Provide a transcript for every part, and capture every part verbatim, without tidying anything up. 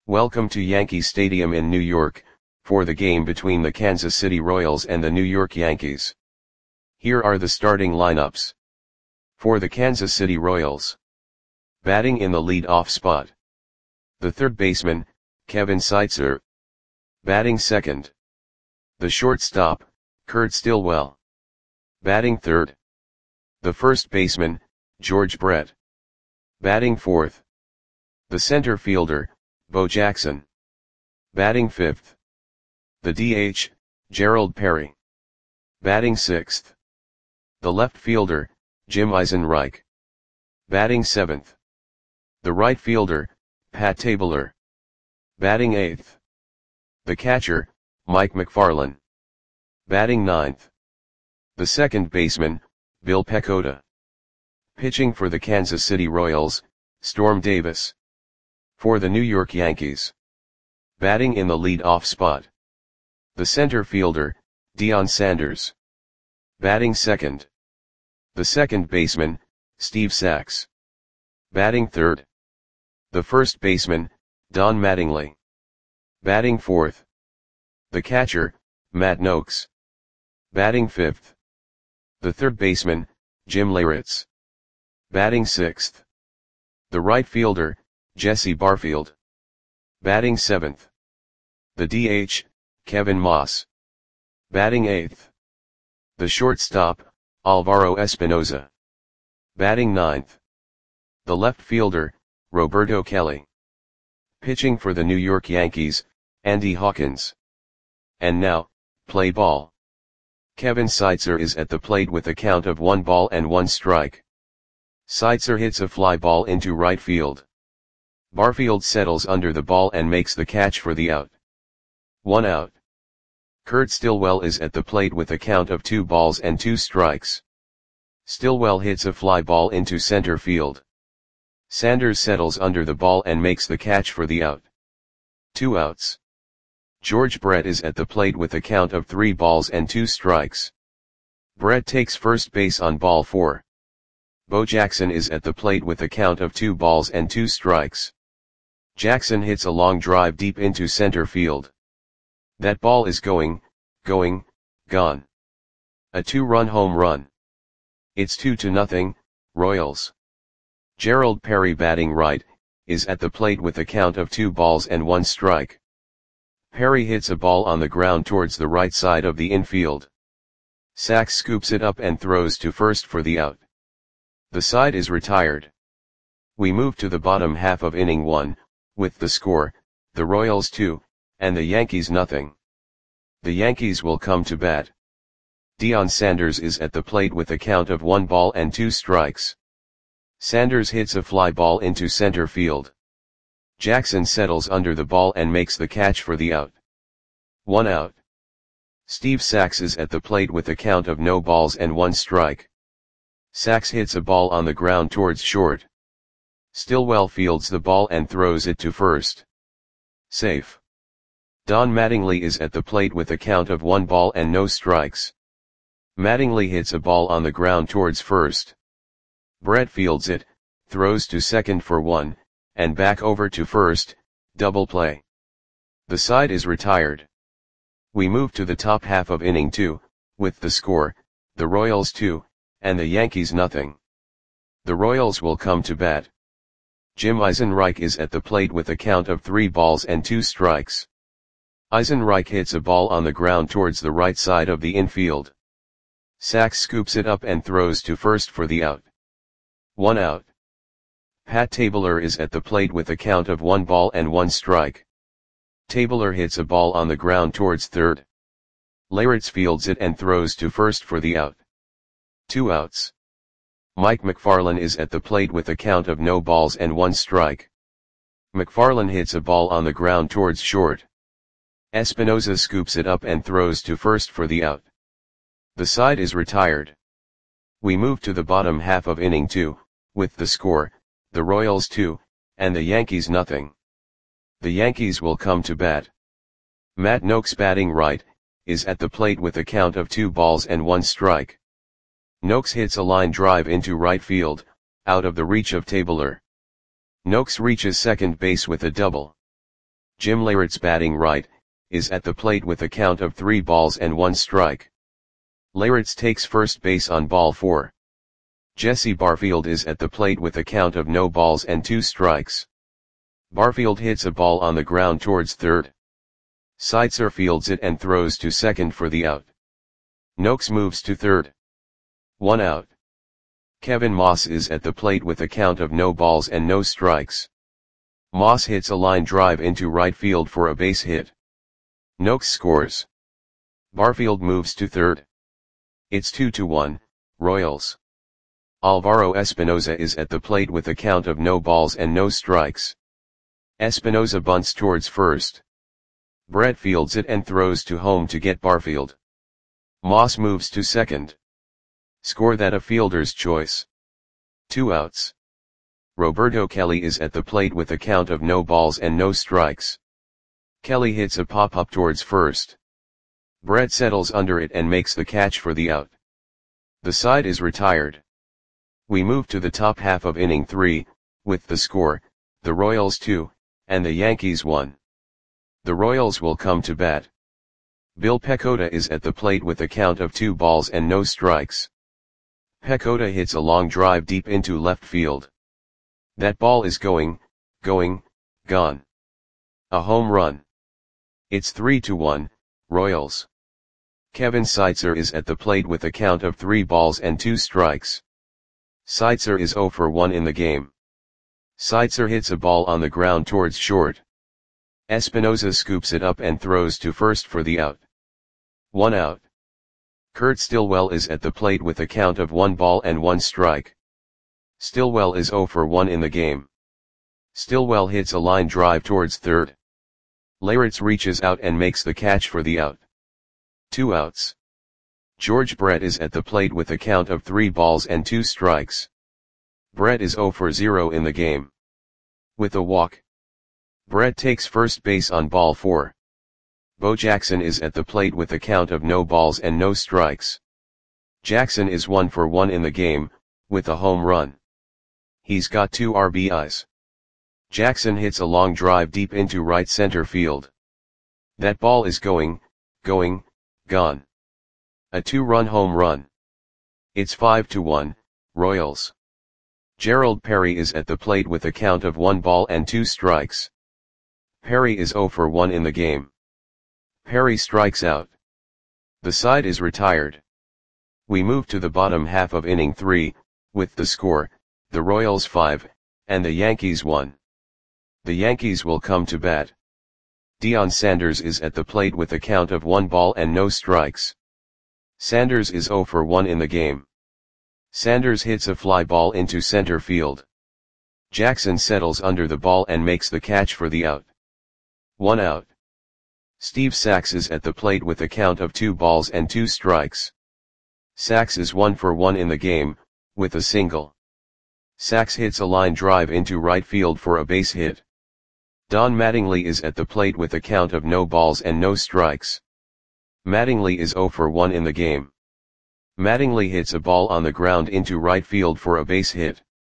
Welcome to Yankee Stadium in New York, for the game between the Kansas City Royals and the New York Yankees. Here are the starting lineups. For the Kansas City Royals. Batting in the lead-off spot. The third baseman, Kevin Seitzer. Batting second. The shortstop, Curt Stillwell. Batting third. The first baseman, George Brett. Batting fourth. The center fielder, Bo Jackson. Batting fifth. The D H, Gerald Perry. Batting sixth. The left fielder, Jim Eisenreich. Batting seventh. The right fielder, Pat Tabler. Batting eighth. The catcher, Mike Macfarlane. Batting ninth. The second baseman, Bill Pecota. Pitching for the Kansas City Royals, Storm Davis. For the New York Yankees. Batting in the lead-off spot. The center fielder, Deion Sanders. Batting second. The second baseman, Steve Sax. Batting third. The first baseman, Don Mattingly. Batting fourth. The catcher, Matt Noakes. Batting fifth. The third baseman, Jim Leyritz. Batting sixth. The right fielder, Jesse Barfield. Batting seventh. The D H, Kevin Moss. Batting eighth. The shortstop, Alvaro Espinoza. Batting ninth. The left fielder, Roberto Kelly. Pitching for the New York Yankees, Andy Hawkins. And now, play ball. Kevin Seitzer is at the plate with a count of one ball and one strike. Seitzer hits a fly ball into right field. Barfield settles under the ball and makes the catch for the out. One out. Curt Stillwell is at the plate with a count of two balls and two strikes. Stillwell hits a fly ball into center field. Sanders settles under the ball and makes the catch for the out. Two outs. George Brett is at the plate with a count of three balls and two strikes. Brett takes first base on ball four. Bo Jackson is at the plate with a count of two balls and two strikes. Jackson hits a long drive deep into center field. That ball is going, going, gone. A two-run home run. It's two to nothing, Royals. Gerald Perry, batting right, is at the plate with a count of two balls and one strike. Perry hits a ball on the ground towards the right side of the infield. Sax scoops it up and throws to first for the out. The side is retired. We move to the bottom half of inning one, with the score, the Royals two, and the Yankees nothing. The Yankees will come to bat. Deion Sanders is at the plate with a count of one ball and two strikes. Sanders hits a fly ball into center field. Jackson settles under the ball and makes the catch for the out. One out. Steve Sax is at the plate with a count of no balls and one strike. Sax hits a ball on the ground towards short. Stillwell fields the ball and throws it to first. Safe. Don Mattingly is at the plate with a count of one ball and no strikes. Mattingly hits a ball on the ground towards first. Brett fields it, throws to second for one, and back over to first, double play. The side is retired. We move to the top half of inning two, with the score, the Royals two, and the Yankees nothing. The Royals will come to bat. Jim Eisenreich is at the plate with a count of three balls and two strikes. Eisenreich hits a ball on the ground towards the right side of the infield. Sax scoops it up and throws to first for the out. One out. Pat Tabler is at the plate with a count of one ball and one strike. Tabler hits a ball on the ground towards third. Leyritz fields it and throws to first for the out. Two outs. Mike Macfarlane is at the plate with a count of no balls and one strike. Macfarlane hits a ball on the ground towards short. Espinoza scoops it up and throws to first for the out. The side is retired. We move to the bottom half of inning two, with the score, the Royals two, and the Yankees nothing. The Yankees will come to bat. Matt Noakes, batting right, is at the plate with a count of two balls and one strike. Noakes hits a line drive into right field, out of the reach of Tabler. Noakes reaches second base with a double. Jim Leyritz batting right, is at the plate with a count of three balls and one strike. Leyritz takes first base on ball four. Jesse Barfield is at the plate with a count of no balls and two strikes. Barfield hits a ball on the ground towards third. Seitzer fields it and throws to second for the out. Noakes moves to third. One out. Kevin Moss is at the plate with a count of no balls and no strikes. Moss hits a line drive into right field for a base hit. Noakes scores. Barfield moves to third. It's two to one, Royals. Alvaro Espinoza is at the plate with a count of no balls and no strikes. Espinoza bunts towards first. Brett fields it and throws to home to get Barfield. Moss moves to second. Score that a fielder's choice. Two outs. Roberto Kelly is at the plate with a count of no balls and no strikes. Kelly hits a pop-up towards first. Brett settles under it and makes the catch for the out. The side is retired. We move to the top half of inning three, with the score, the Royals two, and the Yankees one. The Royals will come to bat. Bill Pecota is at the plate with a count of two balls and no strikes. Pecota hits a long drive deep into left field. That ball is going, going, gone. A home run. It's three to one, Royals. Kevin Seitzer is at the plate with a count of three balls and two strikes. Seitzer is zero for one in the game. Seitzer hits a ball on the ground towards short. Espinoza scoops it up and throws to first for the out. One out. Kurt Stillwell is at the plate with a count of one ball and one strike. Stillwell is zero for one in the game. Stillwell hits a line drive towards third. Leyritz reaches out and makes the catch for the out. Two outs. George Brett is at the plate with a count of three balls and two strikes. Brett is zero for zero in the game. With a walk. Brett takes first base on ball four. Bo Jackson is at the plate with a count of no balls and no strikes. Jackson is one for one in the game, with a home run. He's got two R B Is. Jackson hits a long drive deep into right center field. That ball is going, going, gone. A two-run home run. It's five to one, Royals. Gerald Perry is at the plate with a count of one ball and two strikes. Perry is zero for one in the game. Perry strikes out. The side is retired. We move to the bottom half of inning three, with the score, the Royals five, and the Yankees one. The Yankees will come to bat. Deion Sanders is at the plate with a count of one ball and no strikes. Sanders is zero for one in the game. Sanders hits a fly ball into center field. Jackson settles under the ball and makes the catch for the out. One out. Steve Sax is at the plate with a count of two balls and two strikes. Sax is one for one in the game, with a single. Sax hits a line drive into right field for a base hit. Don Mattingly is at the plate with a count of no balls and no strikes. Mattingly is zero for one in the game. Mattingly hits a ball on the ground into right field for a base hit.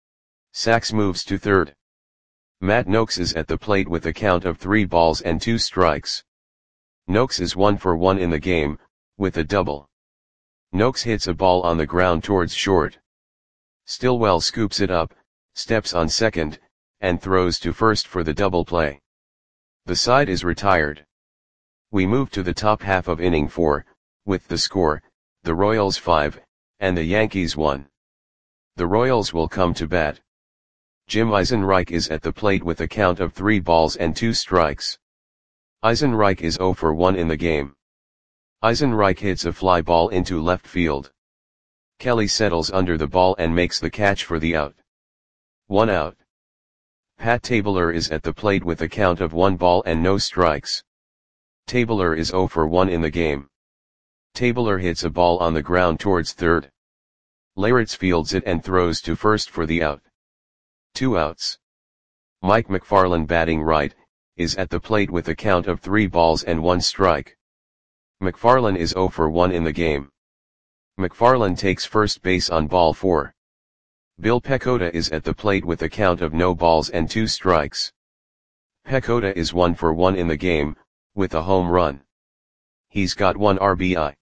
Sax moves to third. Matt Noakes is at the plate with a count of three balls and two strikes. Noakes is one for one in the game, with a double. Noakes hits a ball on the ground towards short. Stillwell scoops it up, steps on second, and throws to first for the double play. The side is retired. We move to the top half of inning four, with the score, the Royals five, and the Yankees one. The Royals will come to bat. Jim Eisenreich is at the plate with a count of three balls and two strikes. Eisenreich is zero for one in the game. Eisenreich hits a fly ball into left field. Kelly settles under the ball and makes the catch for the out. One out. Pat Tabler is at the plate with a count of one ball and no strikes. Tabler is zero for one in the game. Tabler hits a ball on the ground towards third. Leyritz fields it and throws to first for the out. Two outs. Mike McFarland batting right, is at the plate with a count of three balls and one strike. McFarland is zero for one in the game. McFarland takes first base on ball four. Bill Pecota is at the plate with a count of no balls and two strikes. Pecota is one for one in the game, with a home run. He's got one R B I.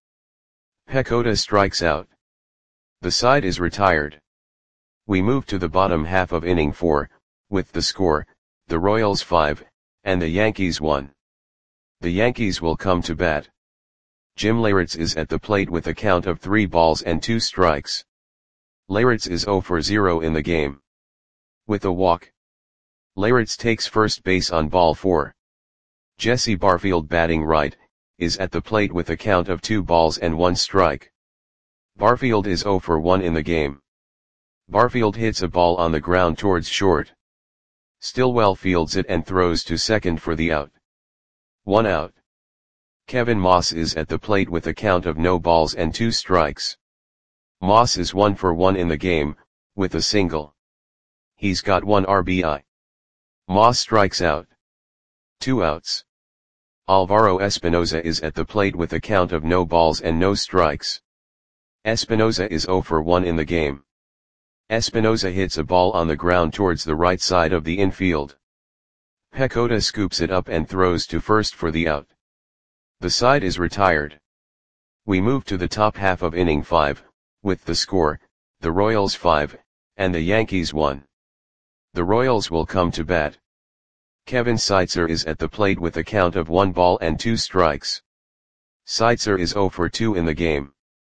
Pecota strikes out. The side is retired. We move to the bottom half of inning four, with the score, the Royals five, and the Yankees one. The Yankees will come to bat. Jim Leyritz is at the plate with a count of three balls and two strikes. Leyritz is zero for zero in the game. With a walk. Leyritz takes first base on ball four. Jesse Barfield, batting right, is at the plate with a count of two balls and one strike. Barfield is zero for one in the game. Barfield hits a ball on the ground towards short. Stillwell fields it and throws to second for the out. One out. Kevin Moss is at the plate with a count of no balls and two strikes. Moss is one for one in the game, with a single. He's got one R B I. Moss strikes out. Two outs. Alvaro Espinoza is at the plate with a count of no balls and no strikes. Espinoza is zero for one in the game. Espinoza hits a ball on the ground towards the right side of the infield. Pecota scoops it up and throws to first for the out. The side is retired. We move to the top half of inning five, with the score, the Royals five, and the Yankees one. The Royals will come to bat. Kevin Seitzer is at the plate with a count of one ball and two strikes. Seitzer is zero for two in the game.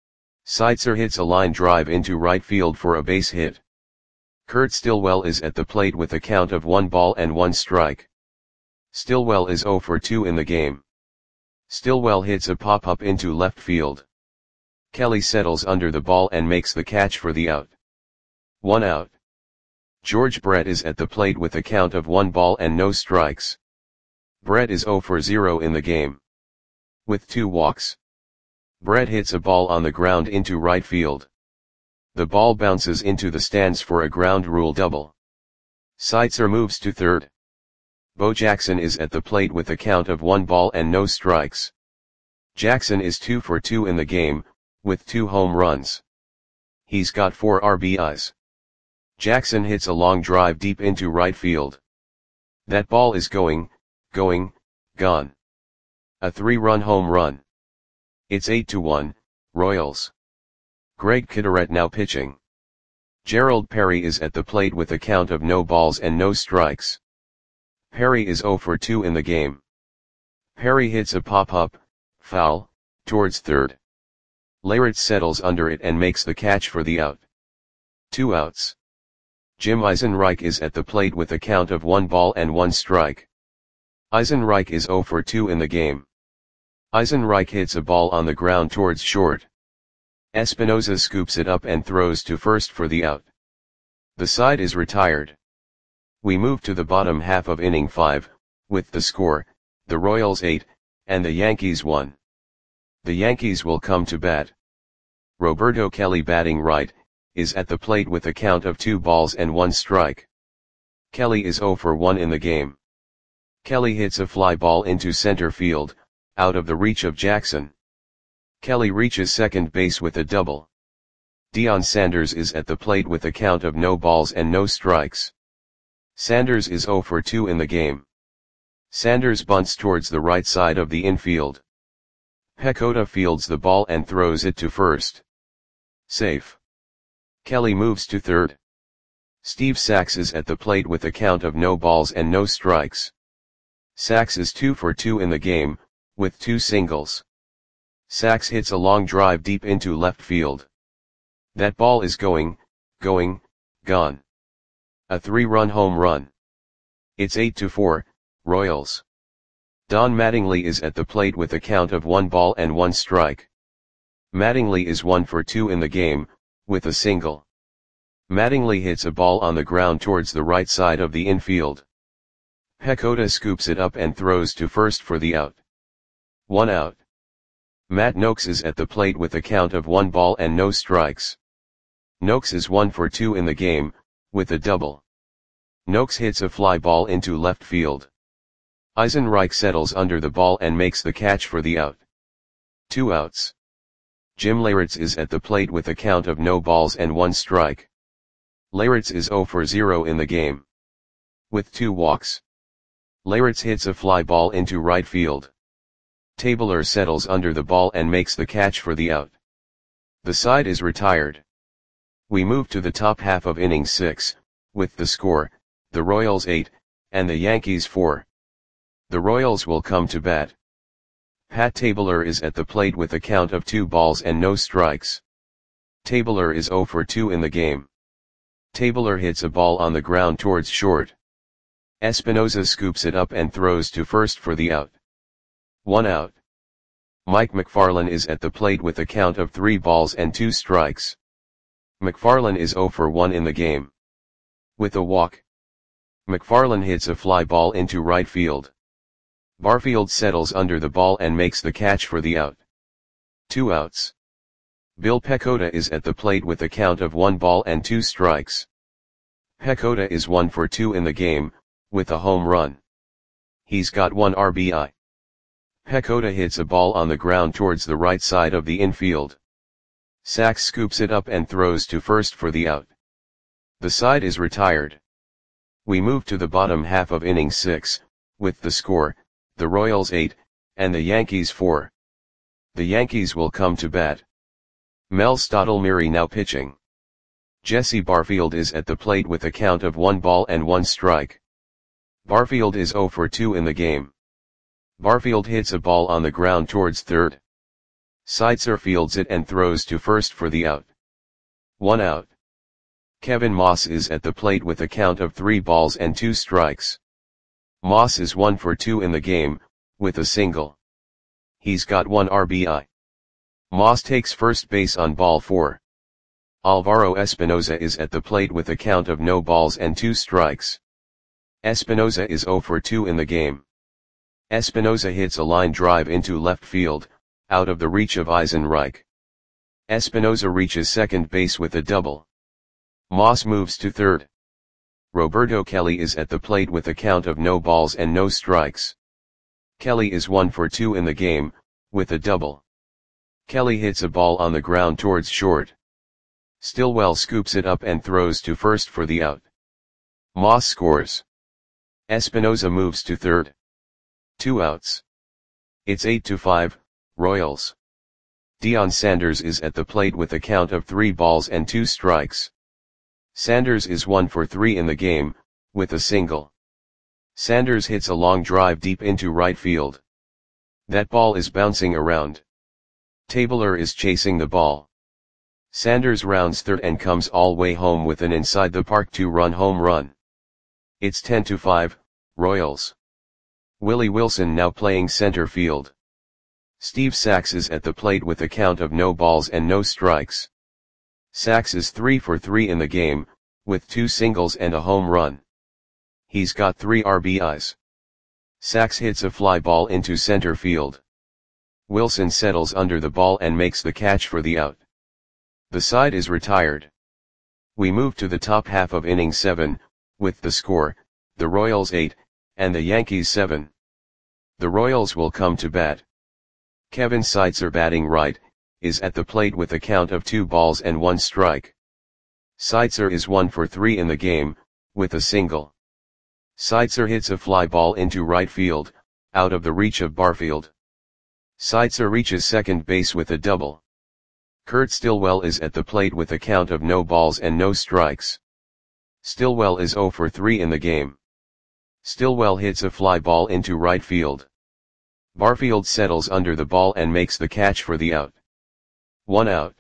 Seitzer hits a line drive into right field for a base hit. Kurt Stillwell is at the plate with a count of one ball and one strike. Stillwell is zero for two in the game. Stillwell hits a pop-up into left field. Kelly settles under the ball and makes the catch for the out. One out. George Brett is at the plate with a count of one ball and no strikes. Brett is zero for zero in the game. With two walks. Brett hits a ball on the ground into right field. The ball bounces into the stands for a ground rule double. Seitzer moves to third. Bo Jackson is at the plate with a count of one ball and no strikes. Jackson is two for two in the game, with two home runs. He's got four R B Is. Jackson hits a long drive deep into right field. That ball is going, going, gone. A three-run home run. It's eight to one, Royals. Greg Kitteret now pitching. Gerald Perry is at the plate with a count of no balls and no strikes. Perry is zero for two in the game. Perry hits a pop-up, foul, towards third. Leyritz settles under it and makes the catch for the out. Two outs. Jim Eisenreich is at the plate with a count of one ball and one strike. Eisenreich is zero for two in the game. Eisenreich hits a ball on the ground towards short. Espinoza scoops it up and throws to first for the out. The side is retired. We move to the bottom half of inning five, with the score, the Royals eight, and the Yankees one. The Yankees will come to bat. Roberto Kelly, batting right, is at the plate with a count of two balls and one strike. Kelly is zero for one in the game. Kelly hits a fly ball into center field, out of the reach of Jackson. Kelly reaches second base with a double. Deion Sanders is at the plate with a count of no balls and no strikes. Sanders is zero for two in the game. Sanders bunts towards the right side of the infield. Pecota fields the ball and throws it to first. Safe. Kelly moves to third. Steve Sax is at the plate with a count of no balls and no strikes. Sax is two for two in the game, with two singles. Sax hits a long drive deep into left field. That ball is going, going, gone. A three-run home run. It's eight to four, Royals. Don Mattingly is at the plate with a count of one ball and one strike. Mattingly is one for two in the game, with a single. Mattingly hits a ball on the ground towards the right side of the infield. Pecota scoops it up and throws to first for the out. One out. Matt Noakes is at the plate with a count of one ball and no strikes. Noakes is one for two in the game, with a double. Noakes hits a fly ball into left field. Eisenreich settles under the ball and makes the catch for the out. Two outs. Jim Leyritz is at the plate with a count of no balls and one strike. Leyritz is zero for zero in the game. With two walks. Leyritz hits a fly ball into right field. Tabler settles under the ball and makes the catch for the out. The side is retired. We move to the top half of inning six, with the score, the Royals eight, and the Yankees four. The Royals will come to bat. Pat Tabler is at the plate with a count of two balls and no strikes. Tabler is zero for two in the game. Tabler hits a ball on the ground towards short. Espinosa scoops it up and throws to first for the out. One out. Mike McFarland is at the plate with a count of three balls and two strikes. McFarland is zero for one in the game. With a walk, McFarland hits a fly ball into right field. Barfield settles under the ball and makes the catch for the out. Two outs. Bill Pecota is at the plate with a count of one ball and two strikes. Pecota is one for two in the game, with a home run. He's got one R B I. Pecota hits a ball on the ground towards the right side of the infield. Sachs scoops it up and throws to first for the out. The side is retired. We move to the bottom half of inning six, with the score, the Royals eight, and the Yankees four. The Yankees will come to bat. Mel Stottlemyre now pitching. Jesse Barfield is at the plate with a count of one ball and one strike. Barfield is zero for two in the game. Barfield hits a ball on the ground towards third. Seitzer fields it and throws to first for the out. One out. Kevin Moss is at the plate with a count of three balls and two strikes. Moss is one for two in the game, with a single. He's got one R B I. Moss takes first base on ball four. Alvaro Espinosa is at the plate with a count of no balls and two strikes. Espinosa is zero for two in the game. Espinosa hits a line drive into left field, out of the reach of Eisenreich. Espinosa reaches second base with a double. Moss moves to third. Roberto Kelly is at the plate with a count of no balls and no strikes. Kelly is one for two in the game, with a double. Kelly hits a ball on the ground towards short. Stillwell scoops it up and throws to first for the out. Moss scores. Espinosa moves to third. Two outs. It's eight to five, Royals. Deion Sanders is at the plate with a count of three balls and two strikes. Sanders is one for three in the game, with a single. Sanders hits a long drive deep into right field. That ball is bouncing around. Tabler is chasing the ball. Sanders rounds third and comes all way home with an inside the park two-run home run. It's ten to five, Royals. Willie Wilson now playing center field. Steve Sachs is at the plate with a count of no balls and no strikes. Sachs is three for three in the game, with two singles and a home run. He's got three R B Is. Sachs hits a fly ball into center field. Wilson settles under the ball and makes the catch for the out. The side is retired. We move to the top half of inning seven, with the score, the Royals eight, and the Yankees seven. The Royals will come to bat. Kevin Seitzer, batting right, is at the plate with a count of two balls and one strike. Seitzer is one for three in the game, with a single. Seitzer hits a fly ball into right field, out of the reach of Barfield. Seitzer reaches second base with a double. Kurt Stillwell is at the plate with a count of no balls and no strikes. Stillwell is zero for three in the game. Stillwell hits a fly ball into right field. Barfield settles under the ball and makes the catch for the out. One out.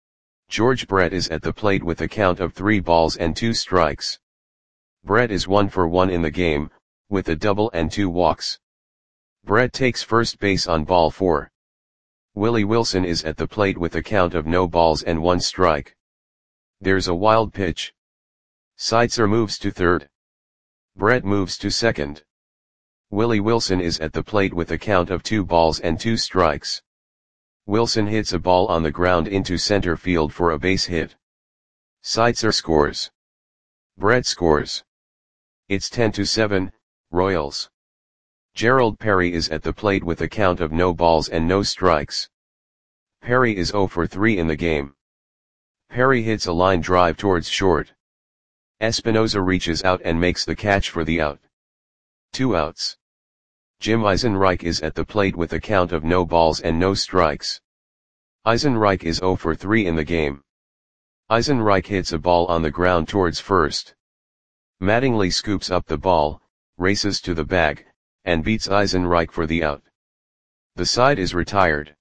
George Brett is at the plate with a count of three balls and two strikes. Brett is one for one in the game, with a double and two walks. Brett takes first base on ball four. Willie Wilson is at the plate with a count of no balls and one strike. There's a wild pitch. Seitzer moves to third. Brett moves to second. Willie Wilson is at the plate with a count of two balls and two strikes. Wilson hits a ball on the ground into center field for a base hit. Seitzer scores. Brett scores. It's ten to seven, Royals. Gerald Perry is at the plate with a count of no balls and no strikes. Perry is zero for three in the game. Perry hits a line drive towards short. Espinosa reaches out and makes the catch for the out. Two outs. Jim Eisenreich is at the plate with a count of no balls and no strikes. Eisenreich is zero for three in the game. Eisenreich hits a ball on the ground towards first. Mattingly scoops up the ball, races to the bag, and beats Eisenreich for the out. The side is retired.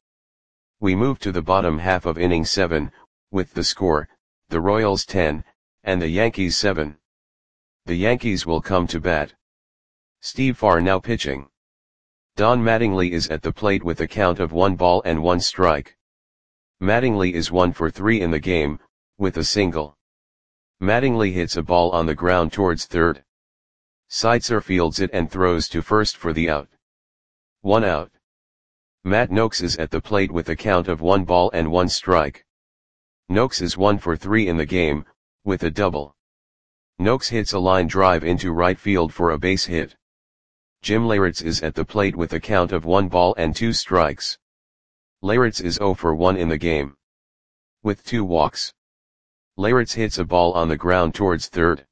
We move to the bottom half of inning seven, with the score, the Royals ten, and the Yankees seven. The Yankees will come to bat. Steve Farr now pitching. Don Mattingly is at the plate with a count of one ball and one strike. Mattingly is one for three in the game, with a single. Mattingly hits a ball on the ground towards third. Seitzer fields it and throws to first for the out. One out. Matt Noakes is at the plate with a count of one ball and one strike. Noakes is one for three in the game, with a double. Noakes hits a line drive into right field for a base hit. Jim Leyritz is at the plate with a count of one ball and two strikes. Leyritz is zero for one in the game, with two walks. Leyritz hits a ball on the ground towards third.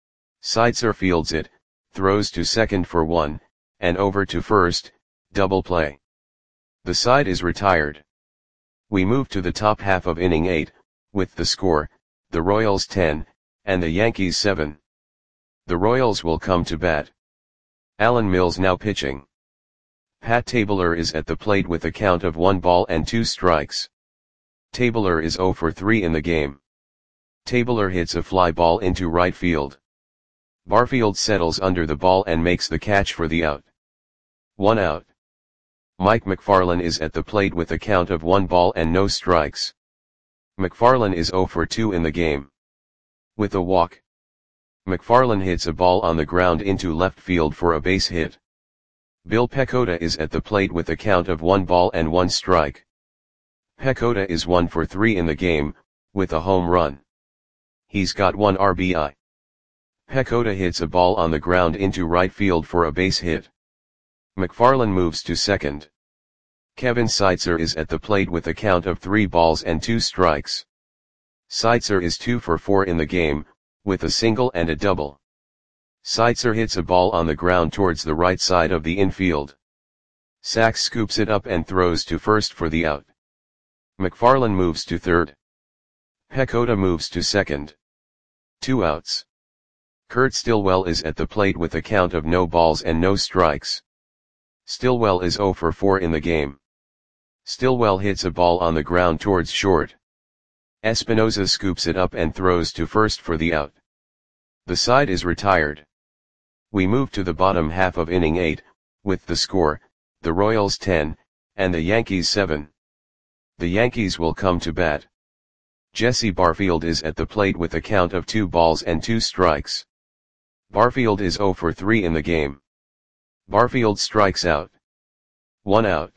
Seitzer fields it, throws to second for one, and over to first, double play. The side is retired. We move to the top half of inning eight, with the score, the Royals ten, and the Yankees seven. The Royals will come to bat. Alan Mills now pitching. Pat Tabler is at the plate with a count of one ball and two strikes. Tabler is zero for three in the game. Tabler hits a fly ball into right field. Barfield settles under the ball and makes the catch for the out. One out. Mike McFarland is at the plate with a count of one ball and no strikes. McFarland is zero for two in the game, with a walk. McFarland hits a ball on the ground into left field for a base hit. Bill Pecota is at the plate with a count of one ball and one strike. Pecota is one for three in the game, with a home run. He's got one R B I. Pecota hits a ball on the ground into right field for a base hit. McFarland moves to second. Kevin Seitzer is at the plate with a count of three balls and two strikes. Seitzer is two for four in the game, with a single and a double. Seitzer hits a ball on the ground towards the right side of the infield. Sachs scoops it up and throws to first for the out. McFarland moves to third. Pecota moves to second. Two outs. Kurt Stillwell is at the plate with a count of no balls and no strikes. Stillwell is zero for four in the game. Stillwell hits a ball on the ground towards short. Espinoza scoops it up and throws to first for the out. The side is retired. We move to the bottom half of inning eight, with the score, the Royals ten, and the Yankees seven. The Yankees will come to bat. Jesse Barfield is at the plate with a count of two balls and two strikes. Barfield is zero for three in the game. Barfield strikes out. One out.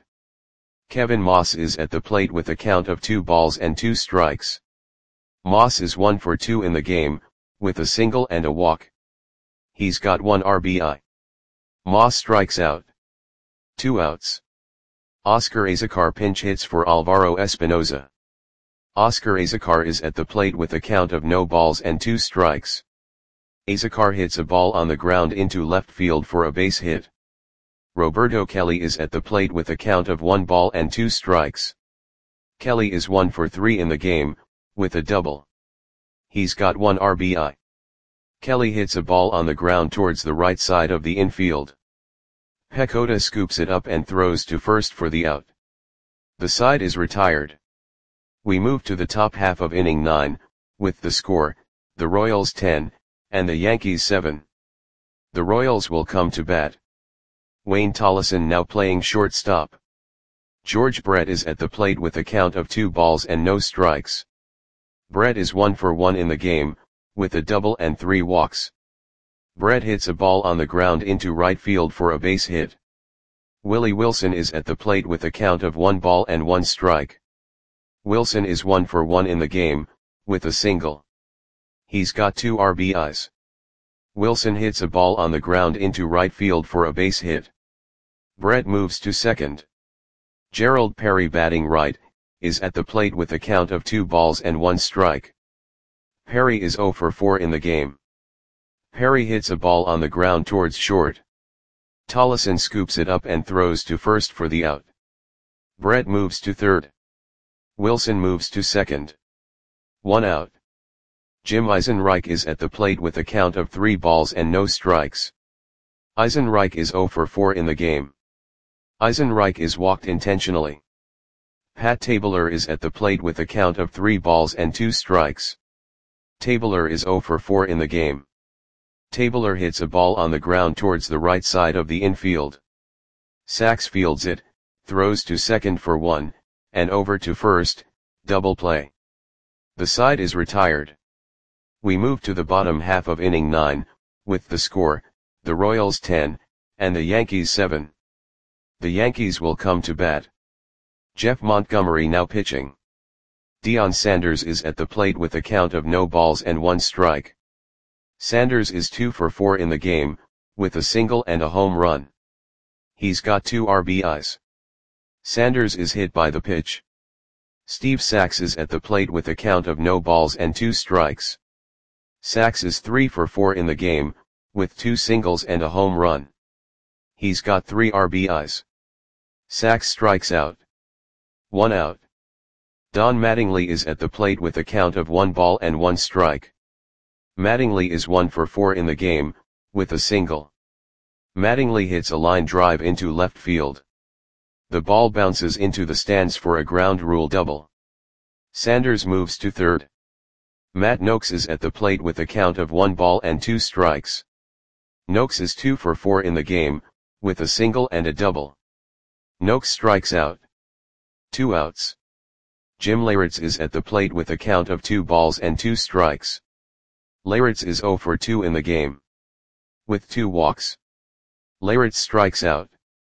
Kevin Moss is at the plate with a count of two balls and two strikes. Moss is one for two in the game, with a single and a walk. He's got one R B I. Moss strikes out. Two outs. Oscar Azacar pinch hits for Alvaro Espinoza. Oscar Azacar is at the plate with a count of no balls and two strikes. Azacar hits a ball on the ground into left field for a base hit. Roberto Kelly is at the plate with a count of one ball and two strikes. Kelly is one for three in the game, with a double. He's got one R B I. Kelly hits a ball on the ground towards the right side of the infield. Pecota scoops it up and throws to first for the out. The side is retired. We move to the top half of inning nine, with the score, the Royals ten, and the Yankees seven. The Royals will come to bat. Wayne Tollison now playing shortstop. George Brett is at the plate with a count of two balls and no strikes. Brett is one for one in the game, with a double and three walks. Brett hits a ball on the ground into right field for a base hit. Willie Wilson is at the plate with a count of one ball and one strike. Wilson is one for one in the game, with a single. He's got two R B Is. Wilson hits a ball on the ground into right field for a base hit. Brett moves to second. Gerald Perry batting right, is at the plate with a count of two balls and one strike. Perry is zero for four in the game. Perry hits a ball on the ground towards short. Tollison scoops it up and throws to first for the out. Brett moves to third. Wilson moves to second. One out. Jim Eisenreich is at the plate with a count of three balls and no strikes. Eisenreich is zero for four in the game. Eisenreich is walked intentionally. Pat Tabler is at the plate with a count of three balls and two strikes. Tabler is zero for four in the game. Tabler hits a ball on the ground towards the right side of the infield. Sachs fields it, throws to second for one, and over to first, double play. The side is retired. We move to the bottom half of inning nine, with the score, the Royals ten, and the Yankees seven. The Yankees will come to bat. Jeff Montgomery now pitching. Deion Sanders is at the plate with a count of no balls and one strike. Sanders is two for four in the game, with a single and a home run. He's got two R B Is. Sanders is hit by the pitch. Steve Sachs is at the plate with a count of no balls and two strikes. Sachs is three for four in the game, with two singles and a home run. He's got three R B Is. Sachs strikes out. One out. Don Mattingly is at the plate with a count of one ball and one strike. Mattingly is one for four in the game, with a single. Mattingly hits a line drive into left field. The ball bounces into the stands for a ground rule double. Sanders moves to third. Matt Noakes is at the plate with a count of one ball and two strikes. Noakes is two for four in the game, with a single and a double. Noakes strikes out. Two outs. Jim Leyritz is at the plate with a count of two balls and two strikes. Leyritz is zero for two in the game, with two walks. Leyritz strikes out.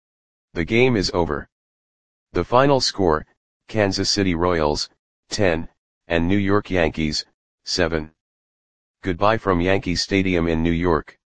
The game is over. The final score, Kansas City Royals, ten, and New York Yankees, seven. Goodbye from Yankee Stadium in New York.